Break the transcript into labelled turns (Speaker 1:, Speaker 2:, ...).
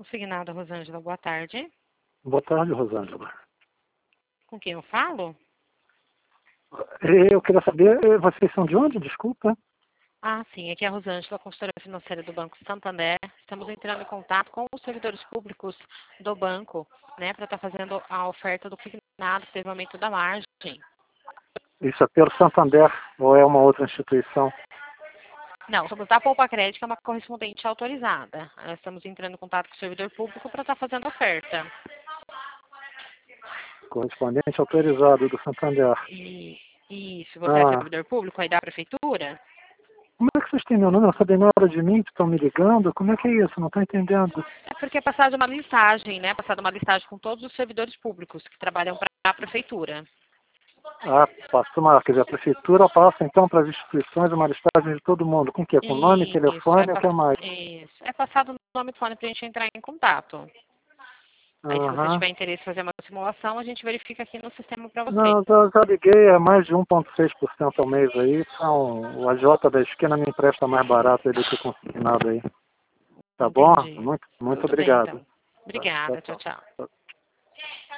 Speaker 1: Consignado, Rosângela, boa tarde.
Speaker 2: Boa tarde, Rosângela.
Speaker 1: Com quem eu falo?
Speaker 2: Eu queria saber, vocês são de onde, desculpa?
Speaker 1: Ah, sim, aqui é a Rosângela, consultora financeira do Banco Santander. Estamos entrando em contato com os servidores públicos do banco, né, para estar fazendo a oferta do consignado, que teve aumento da margem.
Speaker 2: Isso é pelo Santander ou é uma outra instituição?
Speaker 1: Não, somos da Poupa Crédito, que é uma correspondente autorizada. Nós estamos entrando em contato com o servidor público para estar fazendo a oferta.
Speaker 2: Correspondente autorizado do Santander.
Speaker 1: Isso, você é servidor público aí da prefeitura?
Speaker 2: Como é que vocês têm meu número? Não sabem nada de mim, que estão me ligando? Como é que é isso? Não estou entendendo.
Speaker 1: É porque é passada uma listagem, né? Passada uma listagem com todos os servidores públicos que trabalham para a prefeitura.
Speaker 2: Ah, passa uma, quer dizer, a prefeitura passa então para as instituições uma listagem de todo mundo. Com o quê? Com nome, telefone, o que mais?
Speaker 1: Isso. É passado o nome e telefone para a gente entrar em contato. Aí, se você tiver interesse em fazer uma simulação, a gente verifica aqui no sistema para você.
Speaker 2: Não, já liguei a mais de 1,6% ao mês aí. Então, o AJ da esquina me empresta mais barato aí do que consignado aí. Tá bom?
Speaker 1: Entendi.
Speaker 2: Muito
Speaker 1: Tudo bem,
Speaker 2: obrigado.
Speaker 1: então. Obrigada. Tchau, tchau.